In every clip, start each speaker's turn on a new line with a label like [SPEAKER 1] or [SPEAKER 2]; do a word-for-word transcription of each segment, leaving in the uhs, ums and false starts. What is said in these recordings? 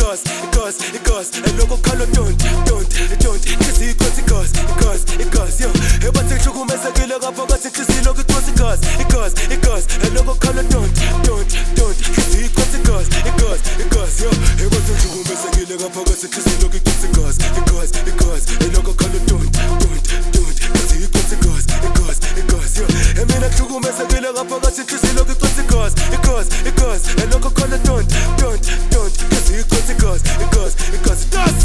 [SPEAKER 1] igas, igas, igas. Eloko khala don't, don't, don't. Kisi ikhosi igas, igas, igas. Yo, ebathi hlukumezekile kapha kathi kisi lokho ikhosi igas, igas, igas. Eloko khala don't, don't, don't. Kisi ikhosi igas, igas, igas. Yo, ebathi hlukumezekile kapha kathi kisi lokho ikhosi igas, igas, igas. Eloko khala don't, don't, don't. Kisi ikhosi igas, igas, igas. Yo, emina hlukumezekile kapha kathi kisi lokho ikhosi igas, igas, igas. Eloko khala don't, don't, don't. Kisi ikhosi igas, igas, igas. Das.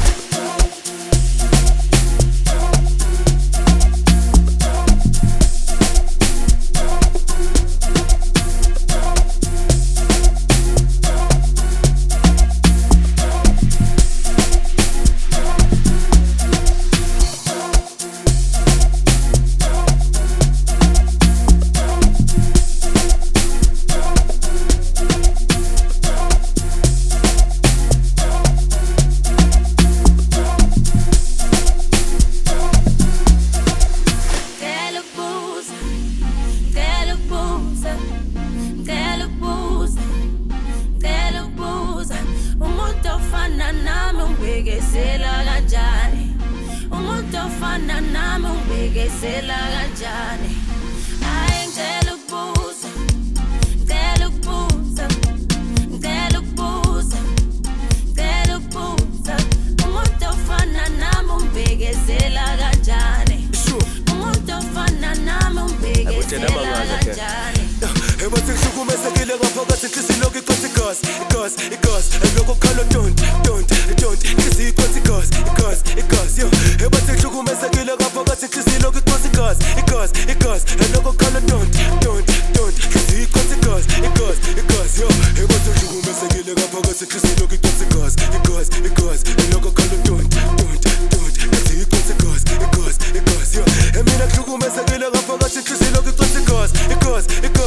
[SPEAKER 2] Ubhekisela kanjani umuntu ofana nami ubhekisela kanjani hayi ngicela ukubuza ngicela ukubuza ngicela ukubuza ngicela ukubuza umuntu ofana nami ubhekisela kanjani umuntu ofana nami ubhekisela kanjani
[SPEAKER 1] ebathi hlukumezekile kapha kathi kisi lokho ikhosi igas, igas, igas. Eloko khala don't, don't, don't. Kisi ikhosi igas, igas, igas. Yo, ebathi hlukumezekile kapha kathi kisi lokho ikhosi igas, igas, igas. Eloko khala don't, don't, don't. Kisi ikhosi igas, igas, igas. Yo, ebathi hlukumezekile kapha kathi kisi lokho ikhosi igas, igas, igas. Eloko khala don't, don't, don't. Kisi ikhosi igas, igas, igas. Yo, emina hlukumezekile kapha kathi kisi lokho ikhosi igas, igas, igas.